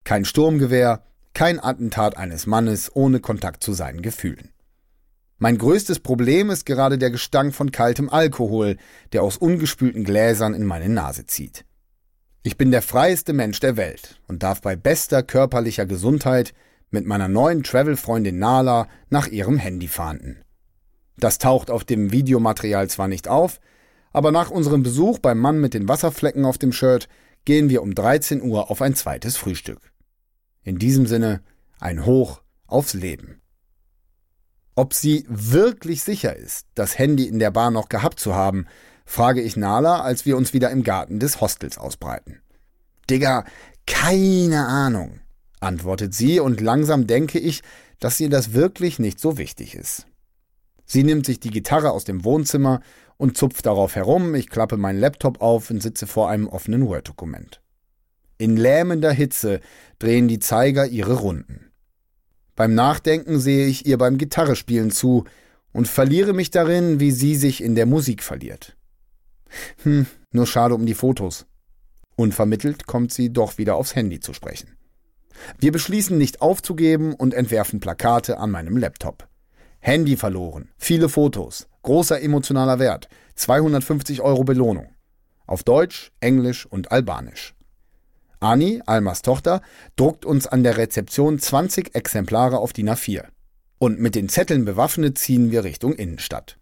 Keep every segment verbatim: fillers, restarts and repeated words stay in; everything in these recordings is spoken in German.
Kein Sturmgewehr, kein Attentat eines Mannes ohne Kontakt zu seinen Gefühlen. Mein größtes Problem ist gerade der Gestank von kaltem Alkohol, der aus ungespülten Gläsern in meine Nase zieht. Ich bin der freieste Mensch der Welt und darf bei bester körperlicher Gesundheit mit meiner neuen Travel-Freundin Nala nach ihrem Handy fahnden. Das taucht auf dem Videomaterial zwar nicht auf, aber nach unserem Besuch beim Mann mit den Wasserflecken auf dem Shirt gehen wir um dreizehn Uhr auf ein zweites Frühstück. In diesem Sinne ein Hoch aufs Leben. Ob sie wirklich sicher ist, das Handy in der Bar noch gehabt zu haben, frage ich Nala, als wir uns wieder im Garten des Hostels ausbreiten. Digga, keine Ahnung, antwortet sie und langsam denke ich, dass ihr das wirklich nicht so wichtig ist. Sie nimmt sich die Gitarre aus dem Wohnzimmer und zupft darauf herum, ich klappe meinen Laptop auf und sitze vor einem offenen Word-Dokument. In lähmender Hitze drehen die Zeiger ihre Runden. Beim Nachdenken sehe ich ihr beim Gitarrespielen zu und verliere mich darin, wie sie sich in der Musik verliert. Hm, nur schade um die Fotos. Unvermittelt kommt sie doch wieder aufs Handy zu sprechen. Wir beschließen, nicht aufzugeben und entwerfen Plakate an meinem Laptop. Handy verloren, viele Fotos, großer emotionaler Wert, zweihundertfünfzig Euro Belohnung. Auf Deutsch, Englisch und Albanisch. Ani, Almas Tochter, druckt uns an der Rezeption zwanzig Exemplare auf D I N A vier. Und mit den Zetteln bewaffnet ziehen wir Richtung Innenstadt.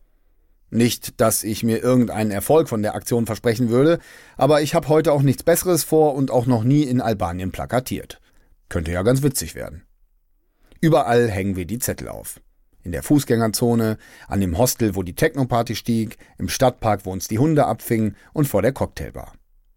Nicht, dass ich mir irgendeinen Erfolg von der Aktion versprechen würde, aber ich habe heute auch nichts Besseres vor und auch noch nie in Albanien plakatiert. Könnte ja ganz witzig werden. Überall hängen wir die Zettel auf. In der Fußgängerzone, an dem Hostel, wo die Techno-Party stieg, im Stadtpark, wo uns die Hunde abfingen und vor der Cocktailbar.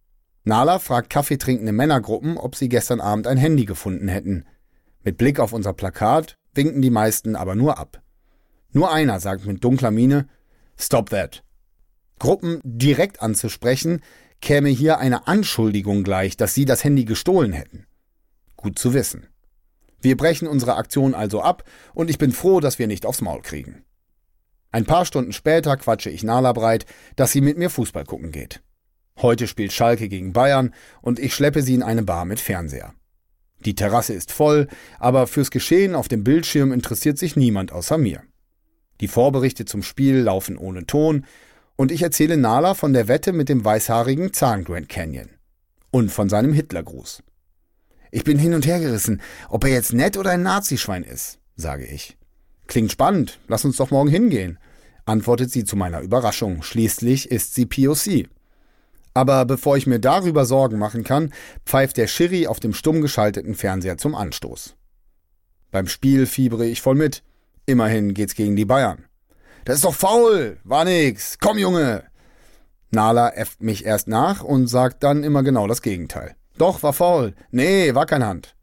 Nala fragt kaffeetrinkende Männergruppen, ob sie gestern Abend ein Handy gefunden hätten. Mit Blick auf unser Plakat winken die meisten aber nur ab. Nur einer sagt mit dunkler Miene, "Stop that." Gruppen direkt anzusprechen, käme hier eine Anschuldigung gleich, dass sie das Handy gestohlen hätten. Gut zu wissen. Wir brechen unsere Aktion also ab und ich bin froh, dass wir nicht aufs Maul kriegen. Ein paar Stunden später quatsche ich Nala breit, dass sie mit mir Fußball gucken geht. Heute spielt Schalke gegen Bayern und ich schleppe sie in eine Bar mit Fernseher. Die Terrasse ist voll, aber fürs Geschehen auf dem Bildschirm interessiert sich niemand außer mir. Die Vorberichte zum Spiel laufen ohne Ton und ich erzähle Nala von der Wette mit dem weißhaarigen Zahn Grand Canyon und von seinem Hitlergruß. Ich bin hin und her gerissen, ob er jetzt nett oder ein Nazischwein ist, sage ich. Klingt spannend, lass uns doch morgen hingehen, antwortet sie zu meiner Überraschung. Schließlich ist sie P O C. Aber bevor ich mir darüber Sorgen machen kann, pfeift der Schiri auf dem stumm geschalteten Fernseher zum Anstoß. Beim Spiel fiebere ich voll mit. Immerhin geht's gegen die Bayern. Das ist doch faul, war nix, komm Junge! Nala äfft mich erst nach und sagt dann immer genau das Gegenteil. Doch, war faul. Nee, war kein Hand.